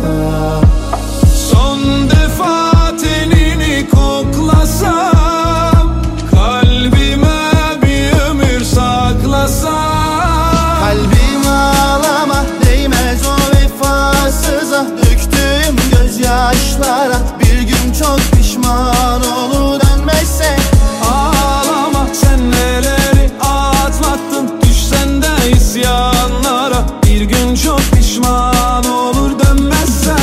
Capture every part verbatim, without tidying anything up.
Son defa tenini koklasam, kalbime bir ömür saklasam. Kalbim ağlama, değmez o vefasıza, döktüğüm gözyaşlara. Bir gün çok pişman olur dönmezse. Ağlama, sen neleri atlattın, düşsen de isyanlara. Bir gün çok pişman olur dönmezsen.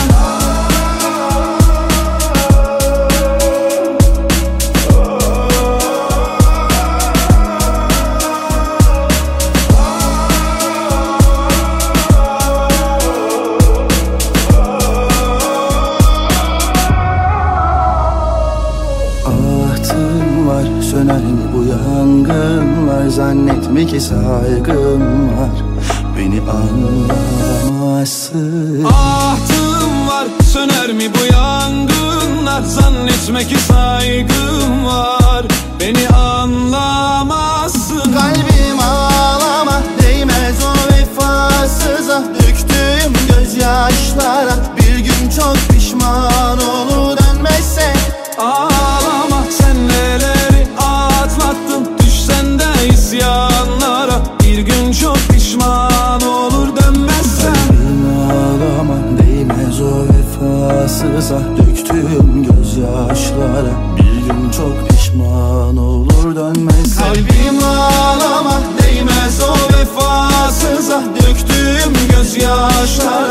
Ahtım var, söner mi bu yangınlar? Zannetme ki saygım var, beni anlamazsın. Ahtım var, söner mi bu yangınlar? Zannetme ki saygım var, beni anlamazsın. Kalbim ağlama, değmez o vefasıza, döktüğüm gözyaşlara. Bir gün çok pişman olur dönmezse. Ağlama, sen neleri atlattın, düşsen de isyanlara. Bir gün çok pişman olur dönmezsen. Kalbim ağlama, değmez o vefasıza, döktüğüm gözyaşlara. Bir gün çok pişman olur dönmezse. Kalbim ağlama, değmez o vefasıza, döktüğüm gözyaşlara.